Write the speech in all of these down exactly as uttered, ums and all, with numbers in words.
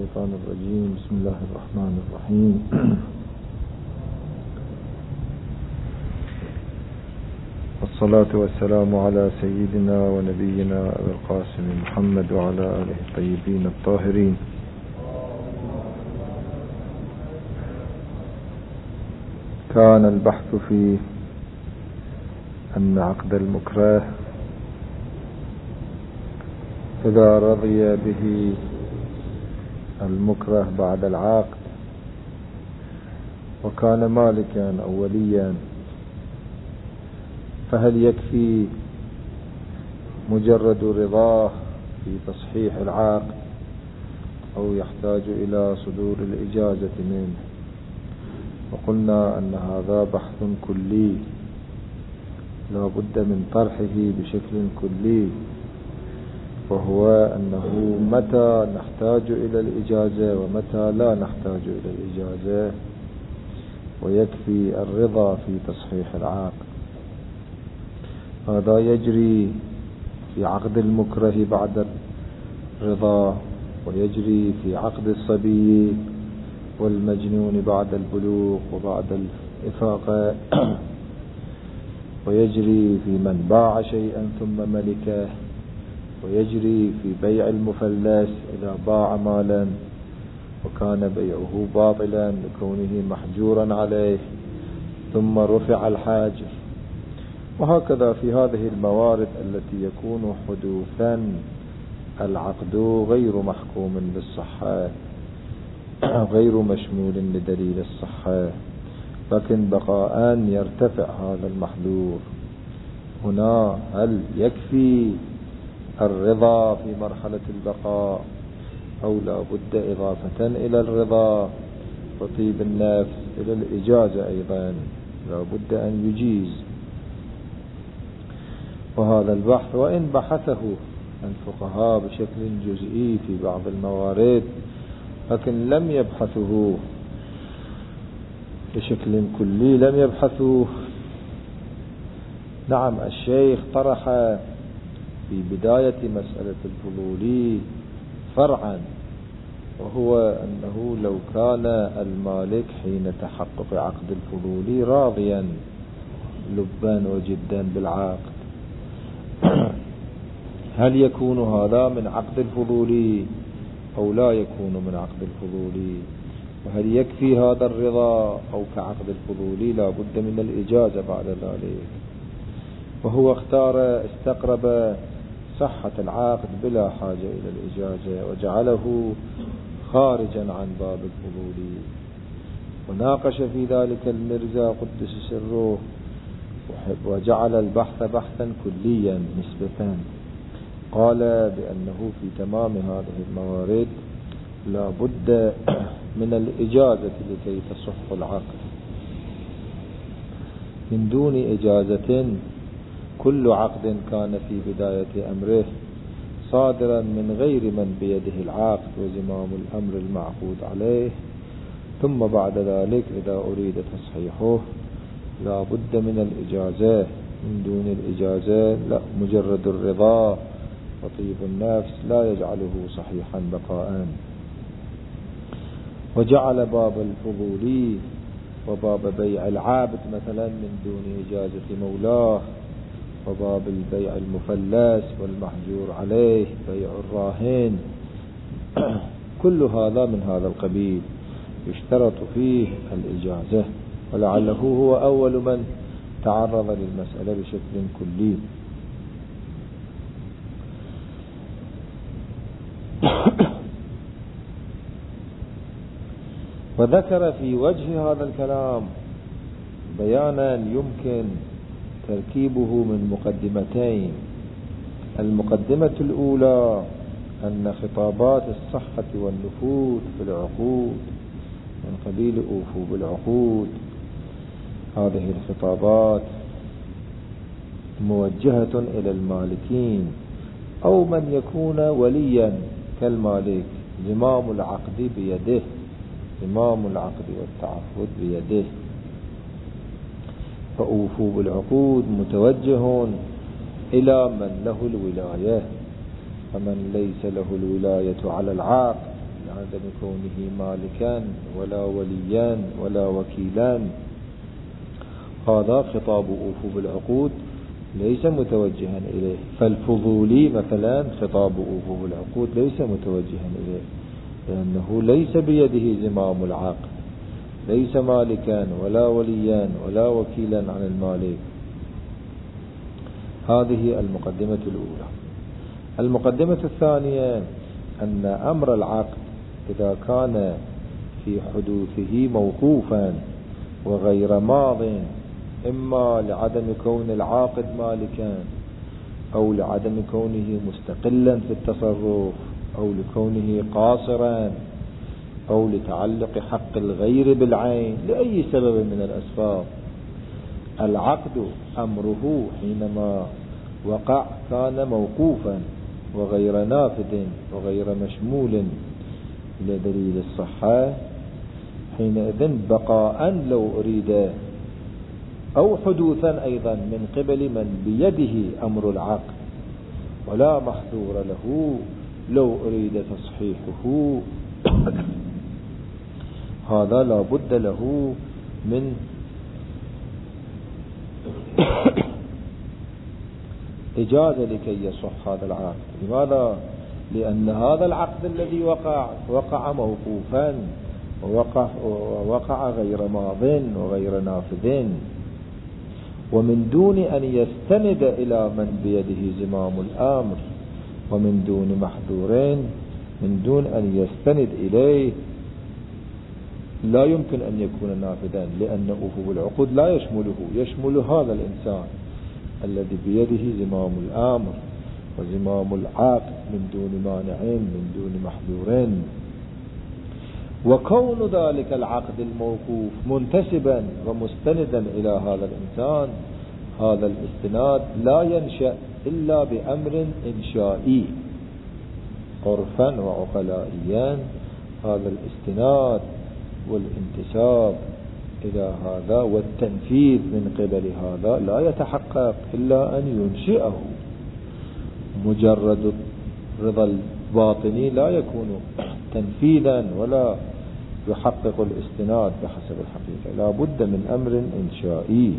الشيطان الرجيم. بسم الله الرحمن الرحيم. والصلاة والسلام على سيدنا ونبينا أبي القاسم محمد وعلى آله الطيبين الطاهرين. كان البحث في أن عقد المكره إذا رضي به المكره بعد العقد وكان مالكا أوليا، فهل يكفي مجرد رضاه في تصحيح العقد أو يحتاج إلى صدور الإجازة منه؟ وقلنا أن هذا بحث كلي لا بد من طرحه بشكل كلي، وهو أنه متى نحتاج إلى الإجازة ومتى لا نحتاج إلى الإجازة، ويكفي الرضا في تصحيح العقد. هذا يجري في عقد المكره بعد الرضا، ويجري في عقد الصبي والمجنون بعد البلوغ وبعد الإفاقة، ويجري في من باع شيئا ثم ملكه، ويجري في بيع المفلس إذا باع مالا وكان بيعه باطلا لكونه محجورا عليه ثم رفع الحاجر، وهكذا في هذه الموارد التي يكون حدوثا العقد غير محكوم بالصحة، غير مشمول لدليل الصحة، لكن بقاء يرتفع هذا المحذور. هنا هل يكفي الرضا في مرحلة البقاء أو لا بد إضافة إلى الرضا وطيب النفس إلى الإجازة أيضا لا بد أن يجيز؟ وهذا البحث وإن بحثه الفقهاء بشكل جزئي في بعض الموارد، لكن لم يبحثه بشكل كلي، لم يبحثوا. نعم، الشيخ طرح في بداية مسألة الفضولي فرعا، وهو أنه لو كان المالك حين تحقق عقد الفضولي راضيا لبا وجدا بالعقد، هل يكون هذا من عقد الفضولي أو لا يكون من عقد الفضولي؟ وهل يكفي هذا الرضا أو كعقد الفضولي لا بد من الإجازة بعد ذلك؟ وهو اختار استقرب صحة العقد بلا حاجة إلى الإجازة وجعله خارجا عن باب الفضولي، وناقش في ذلك المرزا قدس سره وجعل البحث بحثا كليا نسبة. قال بأنه في تمام هذه الموارد لا بد من الإجازة لكي تصح العقد. من دون إجازة كل عقد كان في بداية أمره صادرا من غير من بيده العقد وزمام الأمر المعقود عليه، ثم بعد ذلك إذا أريد تصحيحه لا بد من الإجازة. من دون الإجازة لا، مجرد الرضا وطيب النفس لا يجعله صحيحا بقاء. وجعل باب الفضولي وباب بيع العابد مثلا من دون إجازة مولاه، وباب البيع المفلس والمحجور عليه بيع الراهن، كل هذا من هذا القبيل يشترط فيه الإجازة، ولعله هو أول من تعرض للمسألة بشكل كلي. وذكر في وجه هذا الكلام بيانا يمكن تركيبه من مقدمتين. المقدمة الأولى أن خطابات الصحة والنفوذ في العقود من قبيل أوفوا بالعقود، هذه الخطابات موجهة إلى المالكين أو من يكون وليا كالمالك، زمام العقد بيده، زمام العقد والتعهد بيده. فأوفوا بالعقود متوجه إلى من له الولاية، فمن ليس له الولاية على العقد عدم كونه مالكان ولا وليان ولا وكيلان. هذا خطاب أوفوا بالعقود ليس متوجها إليه. فالفضولي مثلا خطاب أوفوا بالعقود ليس متوجها إليه، لأنه ليس بيده زمام العقد، ليس مالكان ولا وليان ولا وكيلا عن المالك. هذه المقدمة الأولى. المقدمة الثانية أن أمر العقد إذا كان في حدوثه موقوفا وغير ماض، إما لعدم كون العاقد مالكا، أو لعدم كونه مستقلا في التصرف، أو لكونه قاصرا، أو لتعلق حق الغير بالعين، لأي سبب من الأسباب. العقد أمره حينما وقع كان موقوفا وغير نافذ وغير مشمول إلى دليل الصحة، حينئذ بقاء لو أريد، أو حدوثا أيضا من قبل من بيده أمر العقد ولا محذور له لو أريد تصحيحه، هذا لا بد له من إجازة لكي يصح هذا العقد. لماذا؟ لأن هذا العقد الذي وقع وقع موقوفا ووقع, ووقع غير ماض وغير نافذ، ومن دون أن يستند إلى من بيده زمام الأمر، ومن دون محذورين، من دون أن يستند إليه لا يمكن أن يكون نافذا، لأن أوفوا بالعقود لا يشمله، يشمل هذا الإنسان الذي بيده زمام الأمر وزمام العقد من دون مانعين من دون محذورين. وكون ذلك العقد الموقوف منتسبا ومستندا إلى هذا الإنسان، هذا الاستناد لا ينشأ إلا بأمر إنشائي عرفا وعقلائيا. هذا الاستناد والانتساب إلى هذا والتنفيذ من قبل هذا لا يتحقق إلا أن ينشئه. مجرد الرضا الباطني لا يكون تنفيذا ولا يحقق الاستناد بحسب الحقيقة، لا بد من أمر إنشائي.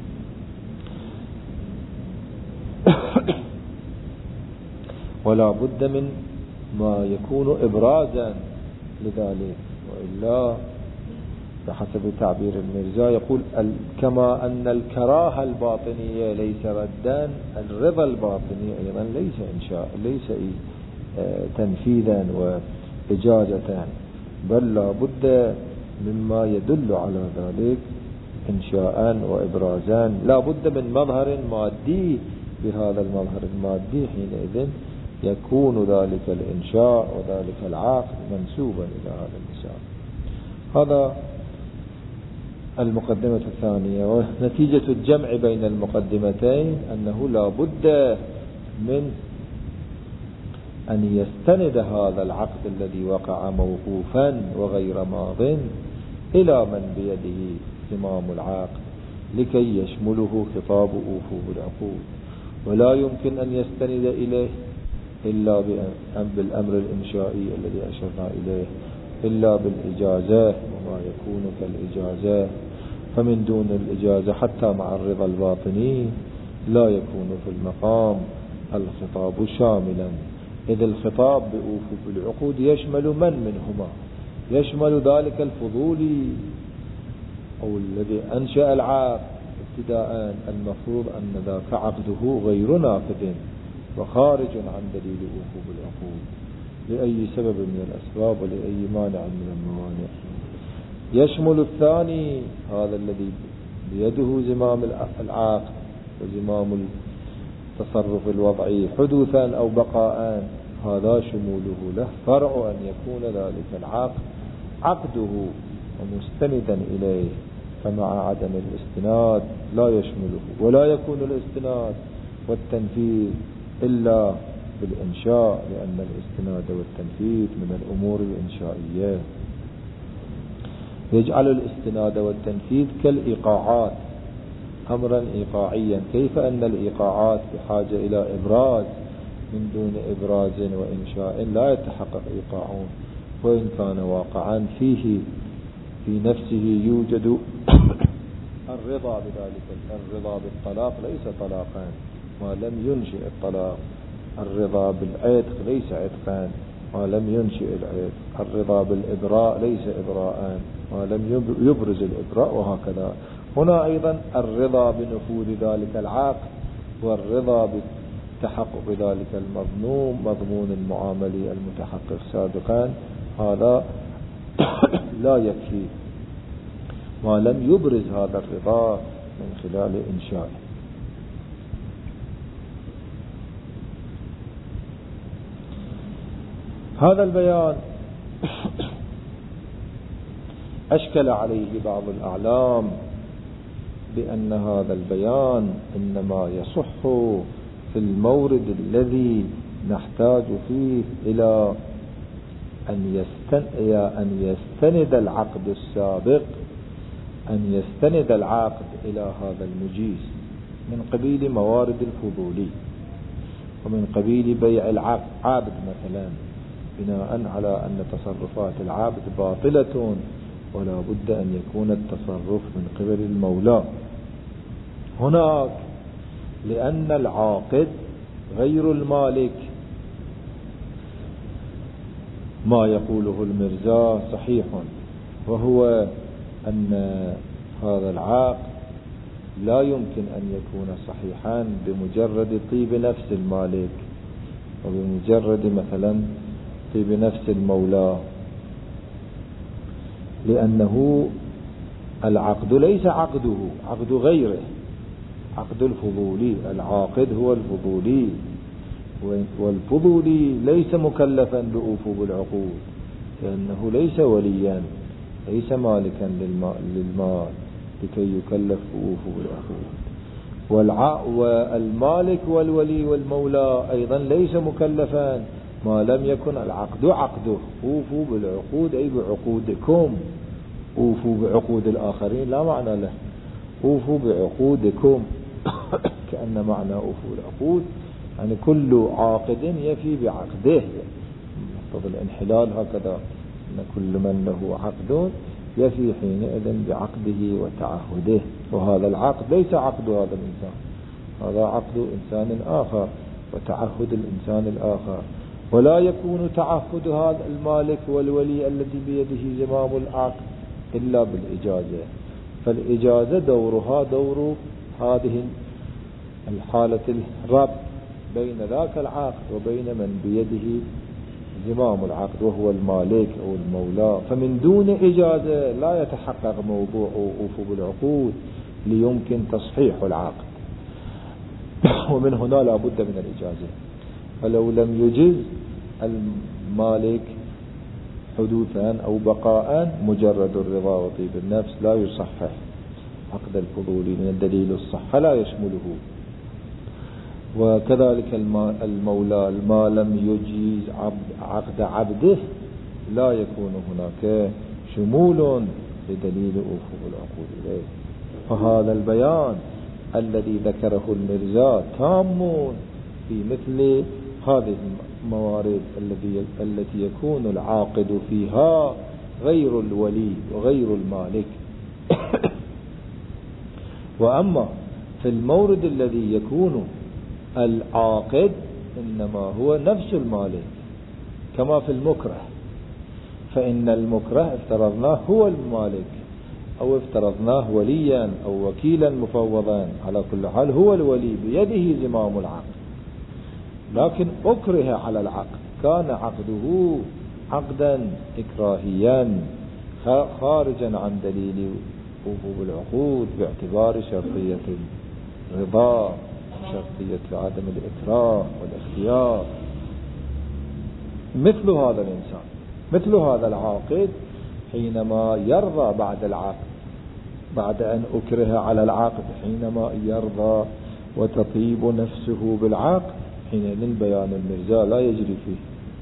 ولا بد من ما يكون إبرازا لذلك، وإلا بحسب تعبير المرزا يقول كما أن الكراهة الباطنية ليس ردا، الرضا الباطني أيضا ليس إنشاء، ليس تنفيذا وإجازة، بل لا بد مما يدل على ذلك إنشاء وإبرازا. لا بد من مظهر مادي، بهذا المظهر المادي حينئذ يكون ذلك الإنشاء وذلك العقد منسوبا إلى هذا المسار. هذا المقدمة الثانية. ونتيجة الجمع بين المقدمتين أنه لا بد من أن يستند هذا العقد الذي وقع موقوفا وغير ماض إلى من بيده زمام العقد لكي يشمله خطاب أوفوا بالعقود، ولا يمكن أن يستند إليه إلا بالأمر الإنشائي الذي أشرنا إليه، إلا بالإجازة وما يكون كالإجازة. فمن دون الإجازة حتى مع الرضا الباطني لا يكون في المقام الخطاب شاملا، إذ الخطاب بأوفوا بالعقود يشمل من منهما؟ يشمل ذلك الفضولي أو الذي أنشأ العقد ابتداء، المفروض أن ذاك عقده غير نافذ وخارج عن دليل أوفوا بالعقود لأي سبب من الأسباب ولأي مانع من الموانع. يشمل الثاني هذا الذي بيده زمام العقد وزمام التصرف الوضعي حدوثا أو بقاء، هذا شموله له فرع أن يكون ذلك العقد عقده ومستندا إليه، فمع عدم الاستناد لا يشمله، ولا يكون الاستناد والتنفيذ إلا بالإنشاء، لأن الاستناد والتنفيذ من الأمور الإنشائية. يجعل الاستناد والتنفيذ كالإيقاعات أمرا إيقاعيا، كيف أن الإيقاعات بحاجة إلى إبراز، من دون إبراز وإنشاء لا يتحقق إيقاعون. وإن كان واقعا فيه في نفسه يوجد الرضا بذلك. الرضا بالطلاق ليس طلاقان ما لم ينشئ الطلاق، الرضا بالعتق ليس عتقان ما لم ينشئ العتق، الرضا بالإبراء ليس إبراءان ما لم يبرز الإبراء، وهكذا. هنا أيضا الرضا بنفوذ ذلك العقد والرضا بالتحقق بذلك المضمون مضمون المعاملي المتحقق سابقا، هذا لا يكفي ما لم يبرز هذا الرضا من خلال إنشائه. هذا البيان أشكل عليه بعض الأعلام بأن هذا البيان إنما يصح في المورد الذي نحتاج فيه إلى أن أن يستند العقد السابق أن يستند العقد إلى هذا المجيز من قبيل موارد الفضولي ومن قبيل بيع العبد مثلا، بناء على أن تصرفات العبد باطلة ولا بد أن يكون التصرف من قبل المولى. هناك لأن العاقد غير المالك، ما يقوله المرزا صحيح، وهو أن هذا العقد لا يمكن أن يكون صحيحا بمجرد طيب نفس المالك وبمجرد مثلا طيب نفس المولى، لأنه العقد ليس عقده، عقد غيره، عقد الفضولي. العاقد هو الفضولي، والفضولي ليس مكلفا بأوفو بالعقود لأنه ليس وليا ليس مالكا للمال لكي يكلف بأوفو بالعقود. والمالك والولي والمولى أيضا ليس مكلفا ما لم يكن العقد عقده. أوفوا بالعقود أي بعقودكم، أوفوا بعقود الآخرين لا معنى له، أوفوا بعقودكم كأن معنى أوفوا العقود يعني كل عاقد يفي بعقده، مقتضى الانحلال هكذا أن كل من له عقد يفي حينئذ بعقده وتعهده. وهذا العقد ليس عقد هذا الإنسان، هذا عقد إنسان آخر وتعهد الإنسان الآخر، ولا يكون تعهد هذا المالك والولي الذي بيده زمام العقد إلا بالإجازة. فالإجازة دورها دور هذه الحالة الربط بين ذاك العقد وبين من بيده زمام العقد وهو المالك أو المولى. فمن دون إجازة لا يتحقق موضوع أوفو بالعقود ليمكن تصحيح العقد، ومن هنا لا بد من الإجازة. فلو لم يجز المالك حدوثا أو بقاء مجرد الرضا وطيب النفس لا يصحح عقد الفضولي، من الدليل الصحة لا يشمله. وكذلك المولى ما لم يجيز عقد عبده لا يكون هناك شمول لدليل أوفو العقود إليه. فهذا البيان الذي ذكره المرزا تام في مثل هذه الموارد التي يكون العاقد فيها غير الولي وغير المالك. وأما في المورد الذي يكون العاقد إنما هو نفس المالك كما في المكره، فإن المكره افترضناه هو المالك أو افترضناه وليا أو وكيلا مفوضا، على كل حال هو الولي بيده زمام العقد، لكن أكره على العقد، كان عقده عقدا إكراهيا خارجا عن دليل وفو العقود باعتبار شرطية الرضا، شرطية عدم الإكراه والاختيار. مثل هذا الإنسان مثل هذا العاقد حينما يرضى بعد العقد، بعد أن أكره على العقد، حينما يرضى وتطيب نفسه بالعقد، حينئذ بيان المرزا لا يجري فيه،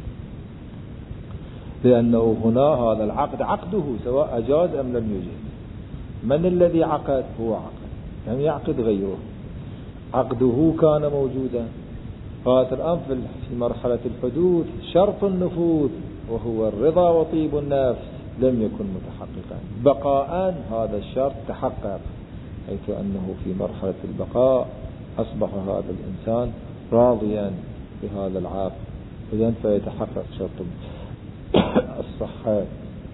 لأنه هنا هذا العقد عقده سواء أجاز أم لم يجز. من الذي عقد؟ هو عقد، لم يعقد غيره، عقده كان موجودا. فات الآن في مرحلة الحدوث شرط النفوذ وهو الرضا وطيب النفس لم يكن متحققا. بقاء هذا الشرط تحقق، حيث أنه في مرحلة البقاء أصبح هذا الإنسان راضيا بهذا العقد، إذن فيتحقق شرط الصحة.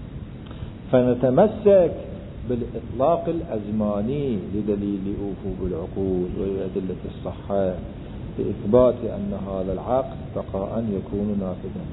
فنتمسك بالإطلاق الأزماني لدليل أوفوا بالعقود وأدلة الصحة لإثبات أن هذا العقد بقاء يكون نافذا.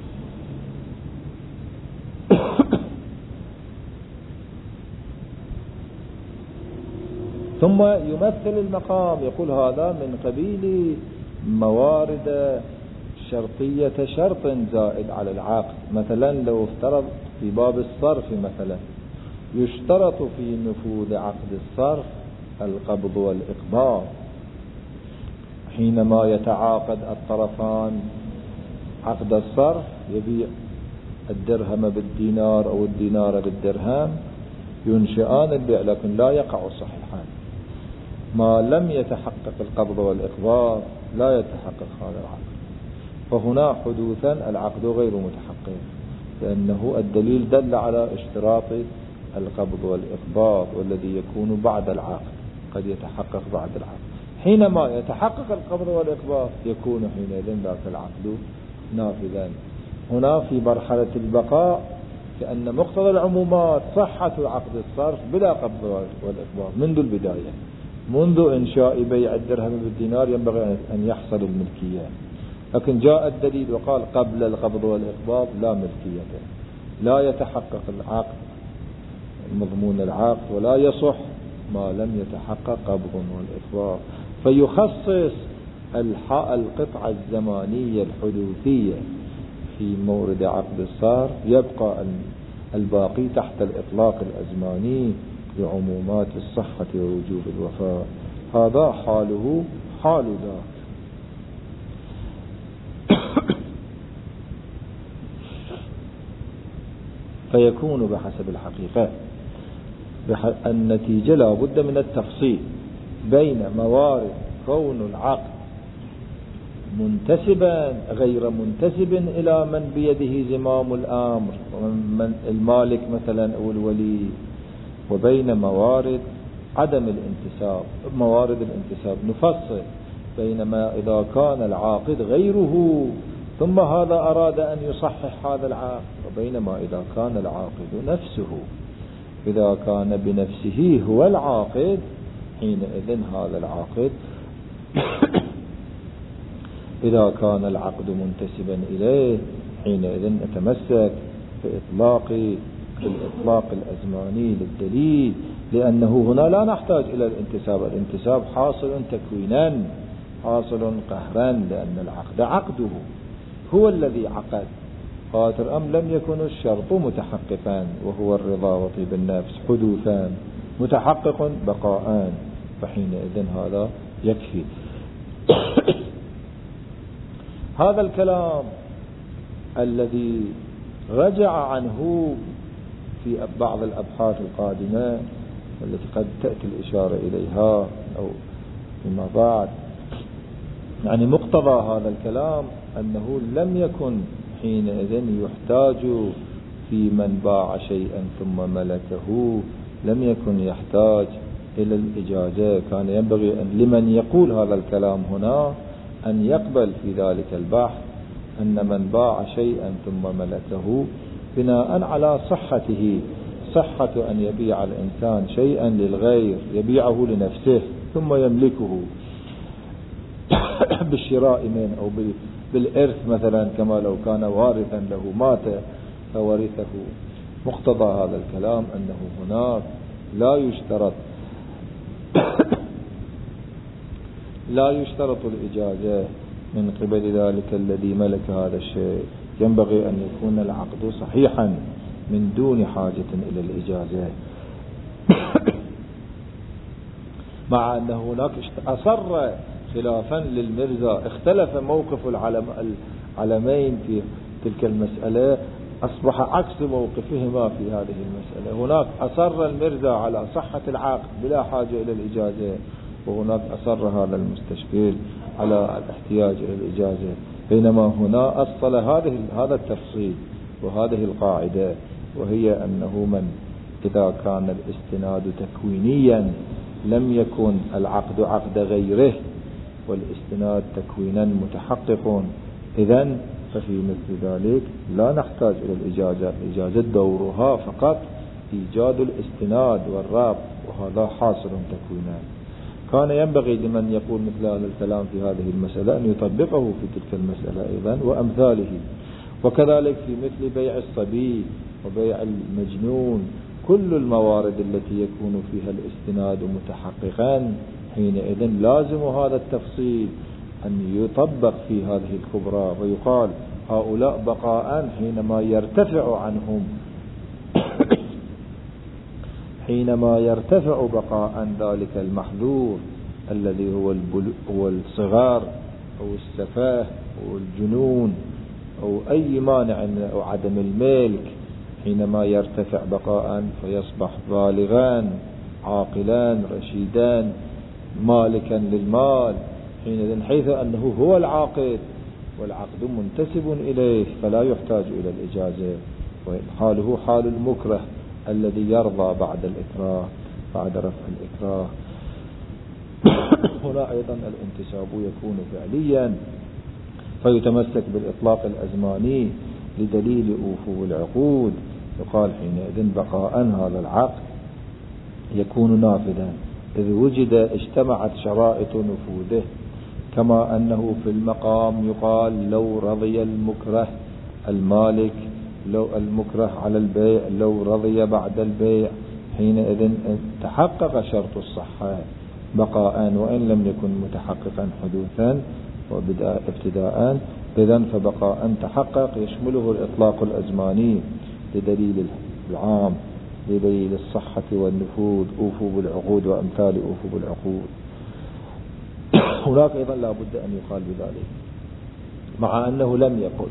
ثم يمثل المقام، يقول هذا من قبيل موارد شرطية شرط زائد على العقد. مثلا لو افترض في باب الصرف مثلا يشترط في نفوذ عقد الصرف القبض والإقباض. حينما يتعاقد الطرفان عقد الصرف يبيع الدرهم بالدينار أو الدينار بالدرهم ينشئان البيع، لكن لا يقع صحيحا ما لم يتحقق القبض والإقباض، لا يتحقق هذا العقد. فهنا حدوثا العقد غير متحقق، لأنه الدليل دل على اشتراط القبض والإقباض والذي يكون بعد العقد، قد يتحقق بعد العقد. حينما يتحقق القبض والإقباض يكون حينئذ ذاك العقد نافذا. هنا في مرحلة البقاء كأن مقتضى العمومات صحة عقد الصرف بلا قبض والإقباض منذ البداية، منذ إنشاء بيع الدرهم بالدينار ينبغي أن يحصل الملكية. لكن جاء الدليل وقال قبل القبض والإقباض لا ملكية، لا يتحقق العقد مضمون العقد ولا يصح ما لم يتحقق قبض والإقباض. فيخصص القطعة الزمانية الحدوثية في مورد عقد الصرف، يبقى الباقي تحت الإطلاق الأزماني لعمومات الصحة ووجوب الوفاء. هذا حاله حال ذاك. فيكون بحسب الحقيقة النتيجة لا بد من التفصيل بين موارد كون العقد منتسبا غير منتسب إلى من بيده زمام الأمر من المالك مثلا أو الولي، وبين موارد عدم الانتساب موارد الانتساب. نفصل بين ما إذا كان العاقد غيره ثم هذا أراد أن يصحح هذا العقد، وبينما إذا كان العاقد نفسه. إذا كان بنفسه هو العاقد حينئذ هذا العاقد إذا كان العقد منتسبا إليه حينئذ نتمسك بإطلاق بالإطلاق الأزماني للدليل، لأنه هنا لا نحتاج إلى الانتساب. الانتساب حاصل تكوينا حاصل قهرا، لأن العقد عقده هو الذي عقد. خاطر أم لم يكن الشرط متحققا وهو الرضا وطيب النفس حدوثا، متحقق بقاء، فحينئذ هذا يكفي. هذا الكلام الذي رجع عنه في بعض الأبحاث القادمة التي قد تأتي الإشارة إليها أو فيما بعد، يعني مقتضى هذا الكلام أنه لم يكن حينئذ يحتاج في من باع شيئا ثم ملكه، لم يكن يحتاج إلى الإجازة. كان ينبغي أن لمن يقول هذا الكلام هنا أن يقبل في ذلك البحث أن من باع شيئا ثم ملكه بناء على صحته، صحة أن يبيع الإنسان شيئا للغير، يبيعه لنفسه ثم يملكه بالشراء منه أو بالإرث مثلا، كما لو كان وارثا له مات فورثه. مقتضى هذا الكلام أنه هناك لا يشترط لا يشترط الإجازة من قبل ذلك الذي ملك هذا الشيء، ينبغي أن يكون العقد صحيحا من دون حاجة إلى الإجازة. مع أن هناك أصر خلافا للمرزا، اختلف موقف العلمين في تلك المسألة، أصبح عكس موقفهما في هذه المسألة. هناك أصر المرزا على صحة العقد بلا حاجة إلى الإجازة، وهناك أصر هذا المستشكل على الاحتياج إلى الإجازة، بينما هنا أصل هذه هذا التفصيل وهذه القاعدة، وهي أنه من إذا كان الاستناد تكوينيا لم يكن العقد عقد غيره، والاستناد تكوينا متحقق، إذن ففي مثل ذلك لا نحتاج إلى الإجازة. الإجازة دورها فقط إيجاد الاستناد والربط، وهذا حاصل تكوينا. كان ينبغي لمن يقول مثل هذا الكلام في هذه المسألة أن يطبقه في تلك المسألة أيضا وأمثاله. وكذلك في مثل بيع الصبي وبيع المجنون، كل الموارد التي يكون فيها الاستناد متحققا حينئذ لازم هذا التفصيل أن يطبق في هذه الكبرى، ويقال هؤلاء بقاء حينما يرتفع عنهم حينما يرتفع بقاء ذلك المحذور الذي هو هو الصغار أو السفاه أو الجنون أو أي مانع أو عدم الملك، حينما يرتفع بقاء فيصبح بالغان عاقلان رشيدان مالكا للمال، حينئذ حيث أنه هو العاقد والعقد منتسب إليه فلا يحتاج إلى الإجازة. وحاله حال المكره الذي يرضى بعد الإكراه بعد رفع الإكراه. هنا أيضا الانتساب يكون فعليا، فيتمسك بالإطلاق الأزماني لدليل أوفو العقود، يقال حينئذ بقاء هذا العقد يكون نافذا إذ وجد اجتمعت شرائط نفوذه، كما أنه في المقام يقال لو رضي المكره المالك لو المكره على البيع لو رضي بعد البيع، حينئذ تحقق شرط الصحة بقاء وإن لم يكن متحققا حدوثا وبدأ ابتداء، إذن فبقاء تحقق يشمله الإطلاق الأزماني لدليل العام لدليل الصحة والنفوذ أوفوا بالعقود وأمثال أوفوا بالعقود. هناك أيضا لا بد أن يقال بذلك مع أنه لم يقل.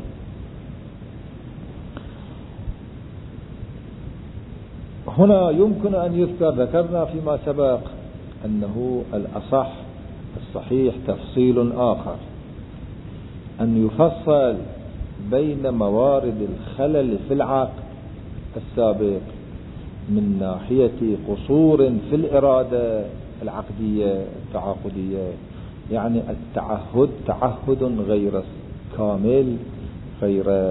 هنا يمكن أن يذكر ذكرنا فيما سبق أنه الأصح الصحيح تفصيل آخر، أن يفصل بين موارد الخلل في العقد السابق من ناحية قصور في الإرادة العقدية التعاقدية، يعني التعهد تعهد غير كامل غير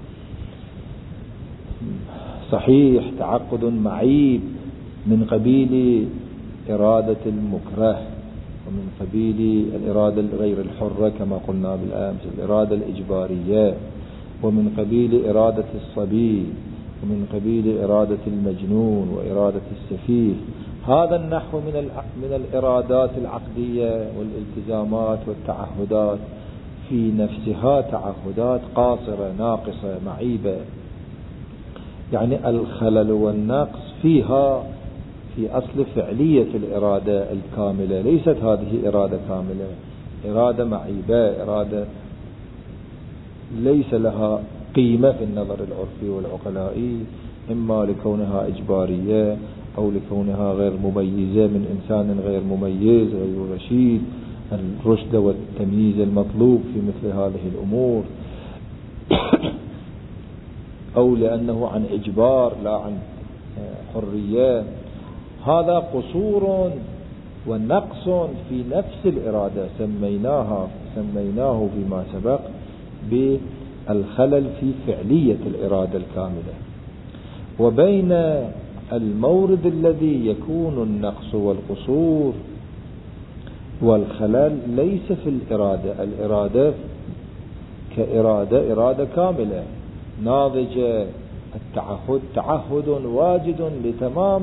صحيح، تعقد معيب من قبيل إرادة المكره ومن قبيل الإرادة غير الحرة كما قلنا بالأمس الإرادة الإجبارية، ومن قبيل إرادة الصبي، ومن قبيل إرادة المجنون وإرادة السفيه. هذا النحو من من الإرادات العقدية والالتزامات والتعهدات في نفسها تعهدات قاصرة ناقصة معيبة، يعني الخلل والنقص فيها في أصل فعلية الإرادة الكاملة، ليست هذه إرادة كاملة، إرادة معيبة، إرادة ليس لها قيمة في النظر العرفي والعقلائي، إما لكونها إجبارية أو لكونها غير مميزة من إنسان غير مميز غير رشيد، الرشد والتمييز المطلوب في مثل هذه الأمور، أو لأنه عن إجبار لا عن حرية. هذا قصور ونقص في نفس الإرادة سميناها سميناه فيما سبق بالخلل في فعلية الإرادة الكاملة. وبين المورد الذي يكون النقص والقصور والخلل ليس في الإرادة، الإرادة كإرادة إرادة كاملة ناضجة، التعهد تعهد واجد لتمام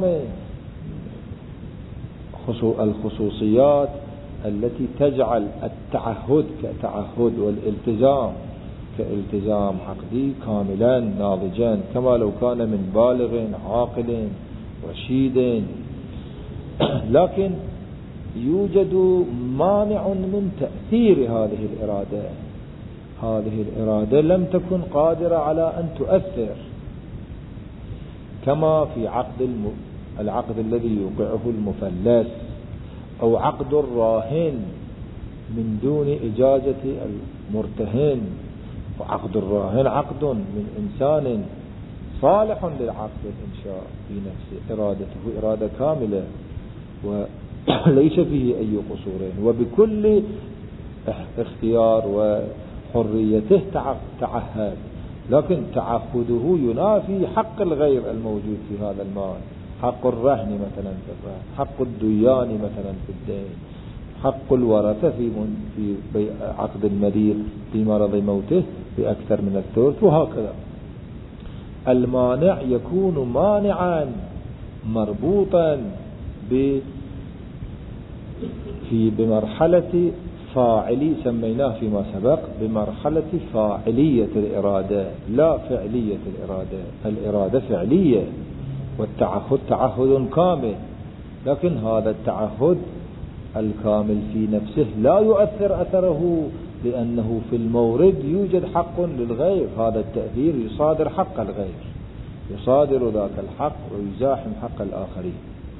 الخصوصيات التي تجعل التعهد كتعهد والالتزام كالتزام عقدي كاملا ناضجا، كما لو كان من بالغ عاقل رشيد. لكن يوجد مانع من تأثير هذه الإرادة، هذه الإرادة لم تكن قادرة على أن تؤثر، كما في عقد الم... العقد الذي يوقعه المفلس أو عقد الراهن من دون إجازة المرتهن، وعقد الراهن عقد من إنسان صالح للعقد والإنشاء في نفسه، إرادته إرادة كاملة وليس فيه أي قصورين، وبكل اختيار وحريته تعهد، لكن تعهده ينافي حق الغير الموجود في هذا المال، حق الرهن مثلا في الرهن، حق الديان مثلا في الدين، حق الورثة في في عقد المريض في مرض موته بأكثر من الثلث، وهكذا. المانع يكون مانعا مربوطا ب في بمرحلة فاعلي، سميناه فيما سبق بمرحلة فاعلية الإرادة لا فعلية الإرادة. الإرادة فعلية والتعهد تعهد كامل، لكن هذا التعهد الكامل في نفسه لا يؤثر أثره، لأنه في المورد يوجد حق للغير، هذا التأثير يصادر حق الغير، يصادر ذاك الحق ويزاحم حق الآخرين.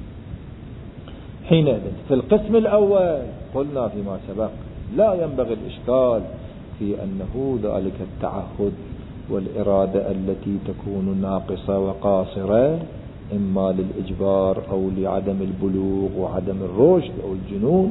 حينئذ في القسم الأول قلنا فيما سبق لا ينبغي الإشكال في أنه ذلك التعهد والإرادة التي تكون ناقصة وقاصرة إما للإجبار أو لعدم البلوغ وعدم الرشد أو الجنون،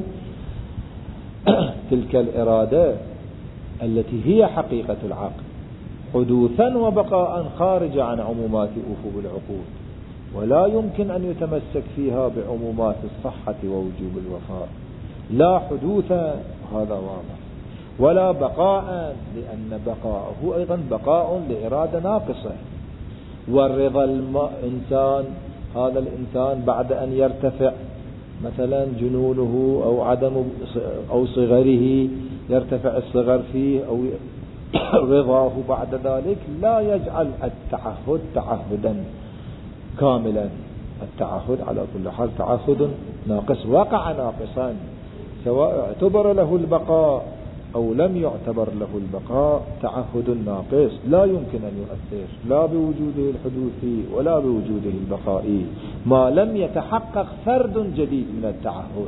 تلك الإرادة التي هي حقيقة العقد حدوثا وبقاء خارجة عن عمومات أفوب العقود، ولا يمكن أن يتمسك فيها بعمومات الصحة ووجوب الوفاء، لا حدوثا هذا واضح، ولا بقاء لأن بقاءه أيضا بقاء لإرادة ناقصة. والرضا الإنسان، هذا الإنسان بعد أن يرتفع مثلا جنونه أو عدم أو صغره، يرتفع الصغر فيه أو رضاه بعد ذلك، لا يجعل التعهد تعهدا كاملا، التعهد على كل حال تعهد ناقص، وقع ناقصا، سواء اعتبر له البقاء أو لم يعتبر له البقاء، تعهد ناقص لا يمكن أن يؤثر لا بوجوده الحدوثي ولا بوجوده البقائي، ما لم يتحقق فرد جديد من التعهد،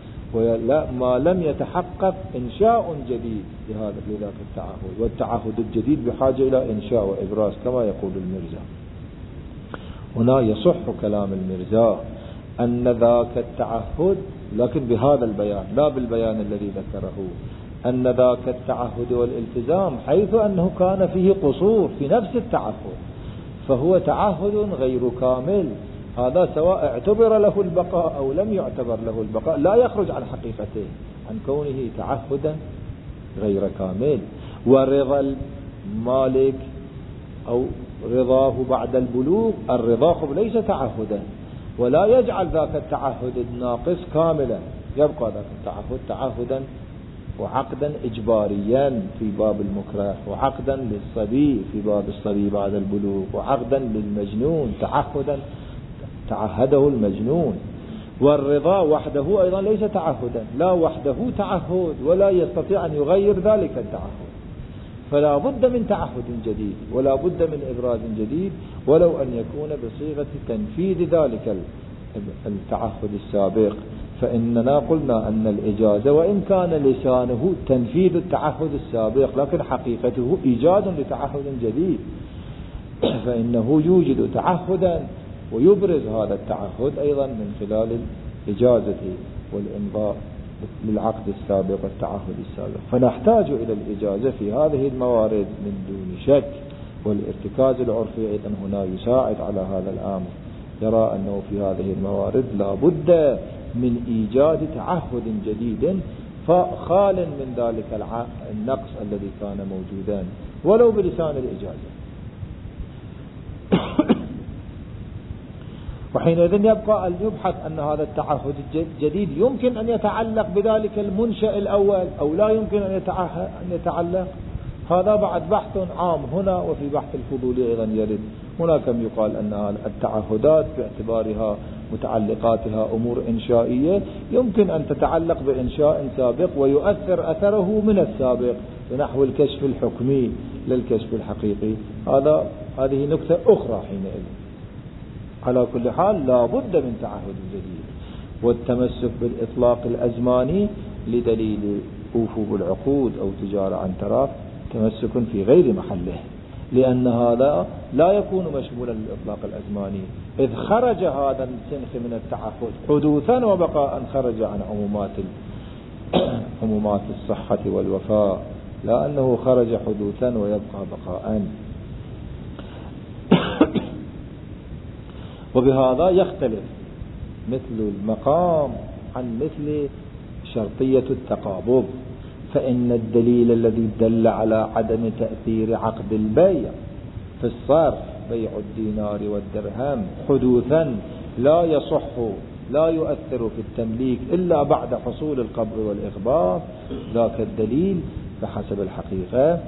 وما لم يتحقق إنشاء جديد لهذا لذاك التعهد، والتعهد الجديد بحاجة إلى إنشاء وإبراز كما يقول المرزا. هنا يصح كلام المرزا أن ذاك التعهد، لكن بهذا البيان لا بالبيان الذي ذكره، أن ذاك التعهد والالتزام حيث أنه كان فيه قصور في نفس التعهد فهو تعهد غير كامل، هذا سواء اعتبر له البقاء أو لم يعتبر له البقاء لا يخرج عن حقيقته، عن كونه تعهدا غير كامل. ورضا المالك أو رضاه بعد البلوغ، الرضا ليس تعهدا، ولا يجعل ذاك التعهد الناقص كاملا، يبقى ذاك التعهد تعهدا وعقدا إجباريا في باب المكره، وعقدا للصبي في باب الصبي بعد البلوغ، وعقدا للمجنون تعهدا تعهده المجنون. والرضا وحده أيضا ليس تعهدا، لا وحده تعهد ولا يستطيع أن يغير ذلك التعهد، فلا بد من تعهد جديد ولا بد من إبراز جديد، ولو أن يكون بصيغة تنفيذ ذلك التعهد السابق. فإننا قلنا أن الإجازة وإن كان لسانه تنفيذ التعهد السابق، لكن حقيقته إيجاد لتعهد جديد، فإنه يوجد تعهدا ويبرز هذا التعهد أيضا من خلال الإجازة والإمضاء للعقد السابق والتعهد السابق. فنحتاج إلى الإجازة في هذه الموارد من دون شك، والارتكاز العرفي أيضا هنا يساعد على هذا الأمر، يرى أنه في هذه الموارد لا بد من إيجاد تعهد جديد فخال من ذلك النقص الذي كان موجودا ولو بلسان الإجازة. وحينئذ يبقى أن يبحث أن هذا التعهد الجديد يمكن أن يتعلق بذلك المنشأ الأول أو لا يمكن أن يتعلق، هذا بعد بحث عام هنا، وفي بحث الفضولي أيضا يرد. هنا كم يقال أن التعهدات باعتبارها متعلقاتها أمور إنشائية يمكن أن تتعلق بإنشاء سابق ويؤثر أثره من السابق بنحو الكشف الحكمي للكشف الحقيقي، هذا هذه نكتة أخرى. حينئذ على كل حال لا بد من تعهد جديد، والتمسك بالإطلاق الأزماني لدليل أوفوا بالعقود أو تجارة عن تراف تمسك في غير محله، لأن هذا لا يكون مشمولا للإطلاق الأزماني، إذ خرج هذا السنخ من التعهد حدوثا وبقاء خرج عن عمومات عمومات الصحة والوفاء، لا أنه خرج حدوثا ويبقى بقاء. وبهذا يختلف مثل المقام عن مثل شرطية التقابض، فإن الدليل الذي دل على عدم تأثير عقد البيع في الصرف بيع الدينار والدرهم حدوثا لا يصح لا يؤثر في التمليك إلا بعد حصول القبض والإخبار، ذاك الدليل بحسب الحقيقة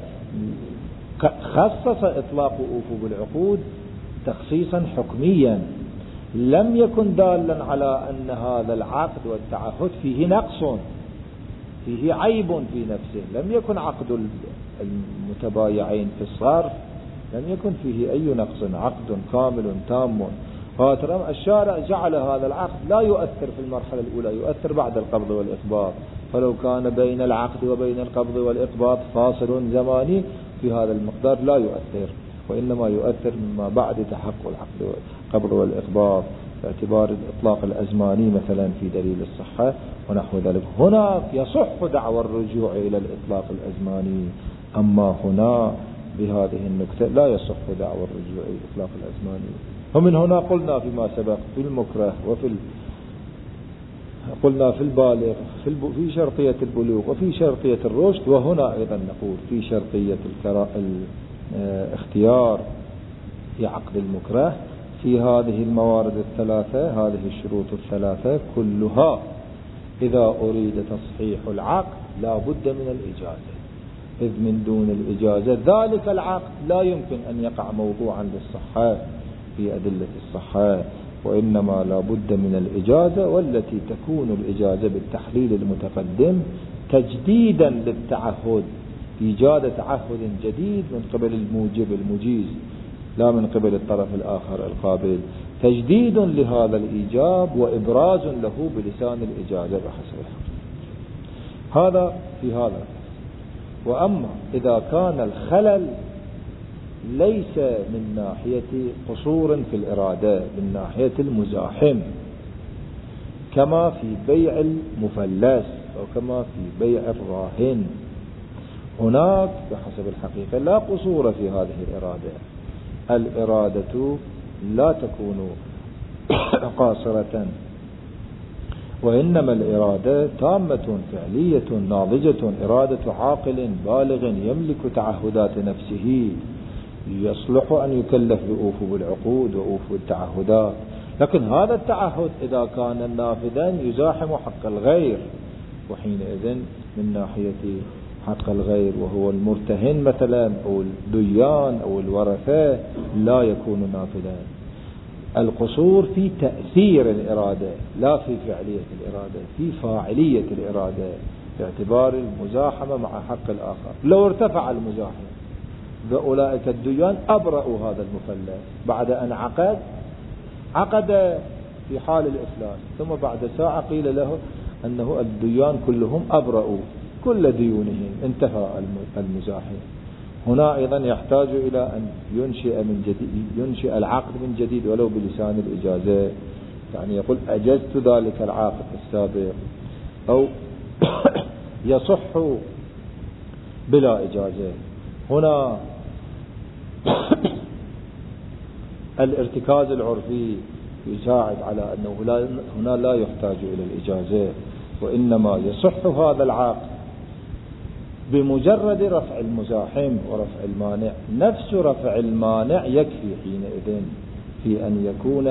خصص إطلاق أوفوا بالعقود تخصيصا حكميا، لم يكن دالا على أن هذا العقد والتعهد فيه نقص، فيه عيب في نفسه. لم يكن عقد المتبايعين في الصرف لم يكن فيه أي نقص، عقد كامل تام. الشارع جعل هذا العقد لا يؤثر في المرحلة الأولى، يؤثر بعد القبض والإقباض، فلو كان بين العقد وبين القبض والإقباض فاصل زماني في هذا المقدار لا يؤثر، وإنما يؤثر مما بعد تحقق العقد والقبض والإقباض، باعتبار الإطلاق الأزماني مثلا في دليل الصحة ونحو ذلك. هنا يصح دعوى الرجوع إلى الإطلاق الأزماني، أما هنا بهذه النكتة لا يصح دعوى الرجوع إلى الإطلاق الأزماني. ومن هنا قلنا فيما سبق في المكره وفي ال... قلنا في البالغ في, الب... في شرطية البلوغ وفي شرطية الرشد، وهنا أيضا نقول في شرطية الكرا... الاختيار في عقد المكره. في هذه الموارد الثلاثة، هذه الشروط الثلاثة كلها إذا أريد تصحيح العقد لا بد من الإجازة، إذ من دون الإجازة ذلك العقد لا يمكن أن يقع موضوعا للصحة في أدلة الصحة، وإنما لا بد من الإجازة، والتي تكون الإجازة بالتحليل المتقدم تجديدا للتعهد، إيجاد تعهد جديد من قبل الموجب المجيز لا من قبل الطرف الآخر القابل، تجديد لهذا الإيجاب وإبراز له بلسان الإجازة بحسب الحق. هذا في هذا. وأما إذا كان الخلل ليس من ناحية قصور في الإرادة، من ناحية المزاحم، كما في بيع المفلس أو كما في بيع الراهن، هناك بحسب الحقيقة لا قصور في هذه الإرادة، الإرادة لا تكون قاصرة، وإنما الإرادة تامة فعلية ناضجة، إرادة عاقل بالغ يملك تعهدات نفسه يصلح أن يكلف بأوفوا بالعقود وأوفوا التعهدات. لكن هذا التعهد إذا كان نافذا يزاحم حق الغير، وحينئذ من ناحية حق الغير وهو المرتهن مثلا أو الديان أو الورثة لا يكون نافذا. القصور في تأثير الإرادة لا في فعلية الإرادة، في فاعلية الإرادة باعتبار المزاحمة مع حق الآخر. لو ارتفع المزاحم فأولئك الديان أبرأوا هذا المفلس بعد أن عقد عقد في حال الإفلاس، ثم بعد ساعة قيل له أنه الديان كلهم أبرأوا كل ديونهم، انتهى المزاحم. هنا أيضا يحتاج إلى أن ينشئ من جديد، ينشئ العقد من جديد ولو بلسان الإجازة، يعني يقول أجزت ذلك العقد السابق، أو يصح بلا إجازة. هنا الارتكاز العرفي يساعد على أنه لا هنا لا يحتاج إلى الإجازة، وإنما يصح هذا العقد بمجرد رفع المزاحم ورفع المانع. نفس رفع المانع يكفي حينئذ في أن يكون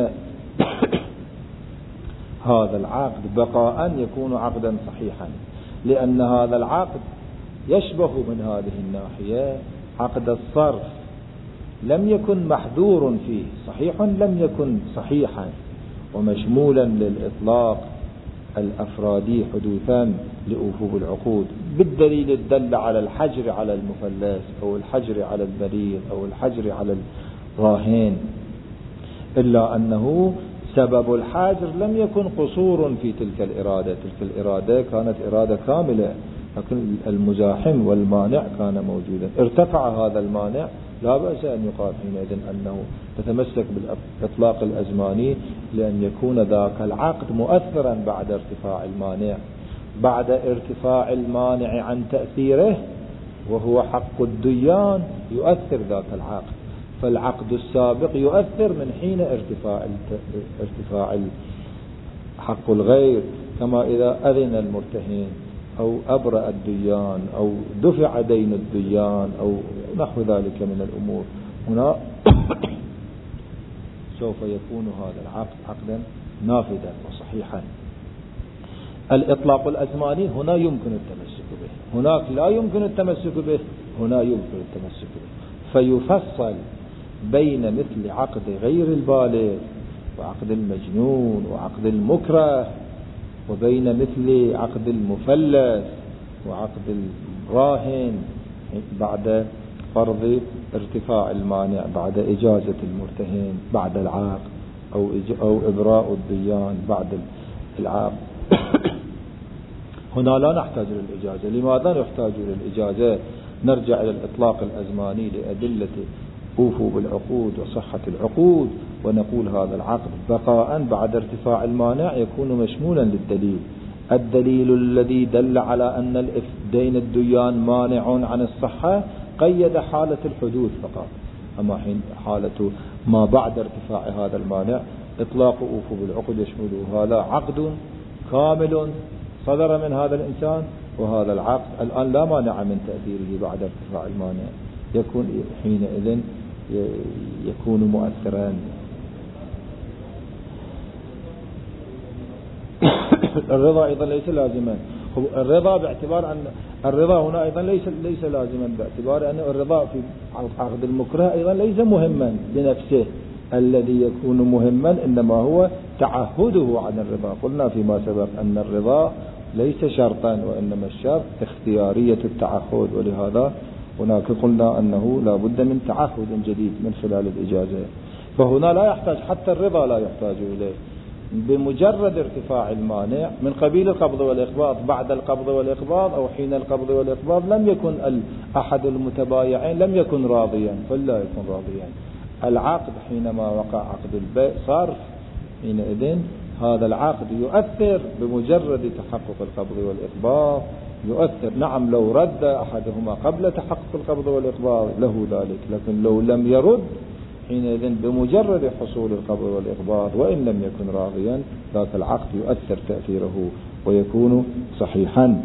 هذا العقد بقاء يكون عقدا صحيحا، لأن هذا العقد يشبه من هذه الناحية عقد الصرف، لم يكن محذور فيه، صحيح لم يكن صحيحا، ومشمولا للإطلاق الأفرادي حدوثا لأوفوا بالعقود، بالدليل الدل على الحجر على المفلس أو الحجر على المريض أو الحجر على الراهن، إلا أنه سبب الحجر لم يكن قصور في تلك الإرادة، تلك الإرادة كانت إرادة كاملة، لكن المزاحم والمانع كان موجودا. ارتفع هذا المانع، لا بأس أن يقال حينئذ أنه تتمسك بالإطلاق الأزماني، لأن يكون ذاك العقد مؤثرا بعد ارتفاع المانع، بعد ارتفاع المانع عن تأثيره، وهو حق الديان يؤثر ذاك العقد. فالعقد السابق يؤثر من حين ارتفاع ارتفاع حق الغير، كما إذا أذن المرتهن أو أبرأ الديان أو دفع دين الديان أو نحو ذلك من الأمور. هنا سوف يكون هذا العقد عقدا نافذا وصحيحا. الإطلاق الأزماني هنا يمكن التمسك به، هناك لا يمكن التمسك به، هنا يمكن التمسك به. فيفصل بين مثل عقد غير البالغ وعقد المجنون وعقد المكره، وبين مثل عقد المفلس وعقد الراهن بعد فرض ارتفاع المانع، بعد إجازة المرتهن بعد العقد، أو أو إبراء الديان بعد العقد. هنا لا نحتاج للإجازة. لماذا نحتاج للإجازة؟ نرجع إلى الإطلاق الأزماني لأدلة أوفوا بالعقود وصحة العقود، ونقول هذا العقد بقاء بعد ارتفاع المانع يكون مشمولا للدليل. الدليل الذي دل على أن دين الديان مانع عن الصحة قيد حالة الحدوث فقط، أما حين حالة ما بعد ارتفاع هذا المانع إطلاق أوفوا بالعقود يشمله. هذا عقد كامل صدر من هذا الإنسان، وهذا العقد الآن لا مانع من تأثيره بعد ارتفاع المانع، يكون حينئذ يكون مؤثرا. الرضا أيضا ليس لازما. الرضا باعتبار أن الرضا هنا أيضا ليس ليس لازما، باعتبار أن الرضا في عقد المكره أيضا ليس مهما بنفسه. الذي يكون مهما إنما هو تعهده عن الرضا. قلنا فيما سبق أن الرضا ليس شرطا، وإنما الشرط اختيارية التعهد، ولهذا هناك قلنا أنه لا بد من تعهد جديد من خلال الإجازة. فهنا لا يحتاج، حتى الرضا لا يحتاج إليه. بمجرد ارتفاع المانع من قبيل القبض والإقباض، بعد القبض والإقباض أو حين القبض والإقباض لم يكن أحد المتبايعين لم يكن راضيا، فلا يكون راضيا. العقد حينما وقع عقد البيع صرف، حينئذ هذا العقد يؤثر بمجرد تحقق القبض والإقباض، يؤثر. نعم لو رد أحدهما قبل تحقق القبض والإقباض له ذلك، لكن لو لم يرد حينئذ بمجرد حصول القبض والإقباض وإن لم يكن راضيا ذاك العقد يؤثر تأثيره ويكون صحيحا.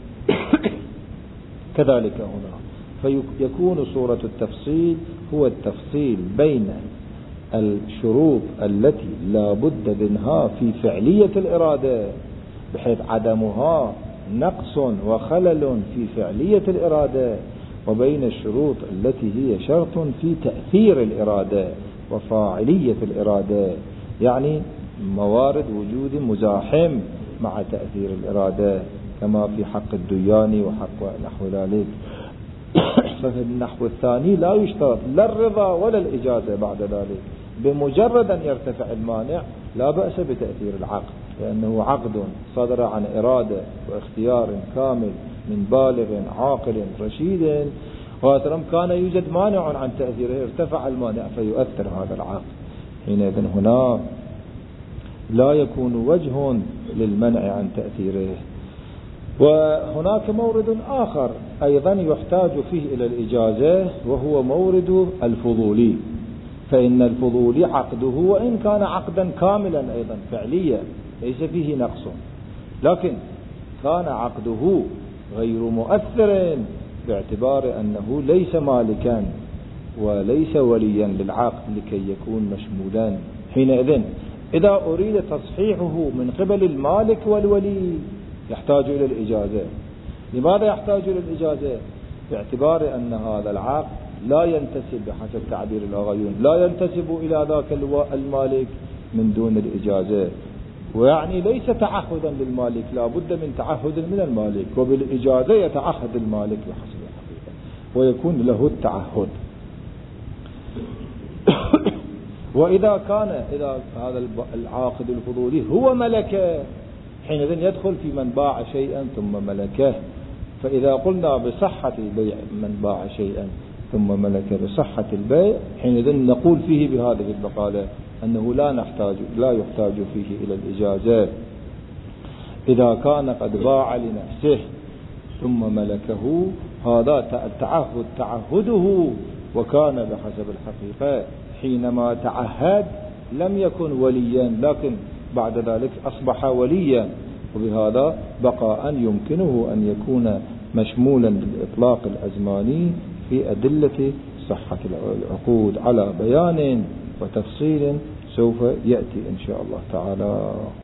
كذلك هنا فيكون صورة التفصيل هو التفصيل بين الشروط التي لا بد منها في فعلية الإرادة، بحيث عدمها نقص وخلل في فعلية الإرادة، وبين الشروط التي هي شرط في تأثير الإرادة وفاعلية الإرادة، يعني موارد وجود مزاحم مع تأثير الإرادة كما في حق الديان وحق نحو ذلك. ففي النحو الثاني لا يشترط لا الرضا ولا الإجازة بعد ذلك، بمجرد أن يرتفع المانع لا بأس بتأثير العقد، لأنه عقد صدر عن إرادة واختيار كامل من بالغ عاقل رشيد، وأثرم كان يوجد مانع عن تأثيره، ارتفع المانع فيؤثر هذا العقد. حينئذ هنا لا يكون وجه للمنع عن تأثيره. وهناك مورد آخر أيضا يحتاج فيه إلى الإجازة، وهو مورد الفضولي. فإن الفضولي عقده وإن كان عقدا كاملا أيضا فعليا ليس فيه نقص، لكن كان عقده غير مؤثر باعتبار أنه ليس مالكا وليس وليا للعقد لكي يكون مشمولا. حينئذ إذا أريد تصحيحه من قبل المالك والولي يحتاج إلى الإجازة. لماذا يحتاج إلى الإجازة؟ باعتبار أن هذا العقد لا ينتسب بحسب تعبير الأغيون لا ينتسب إلى ذاك المالك من دون الإجازة، ويعني ليس تعهدا للمالك، لا بد من تعهد من المالك، وبالإجازة يتعهد المالك بحسب الحقيقة ويكون له التعهد. وإذا كان إذا هذا العاقد الفضولي هو ملكه، حينئذ يدخل في من باع شيئا ثم ملكه، فإذا قلنا بصحة بيع من باع شيئا ثم ملك بصحة البيع، حينئذ نقول فيه بهذه البقالة أنه لا نحتاج لا يحتاج فيه إلى الإجازة. إذا كان قد باع لنفسه ثم ملكه، هذا تعهد تعهده وكان بحسب الحقيقة. حينما تعهد لم يكن وليا، لكن بعد ذلك أصبح وليا، وبهذا بقاء يمكنه أن يكون مشمولا بالإطلاق الأزماني في أدلة صحة العقود على بيان وتفصيل سوف يأتي إن شاء الله تعالى.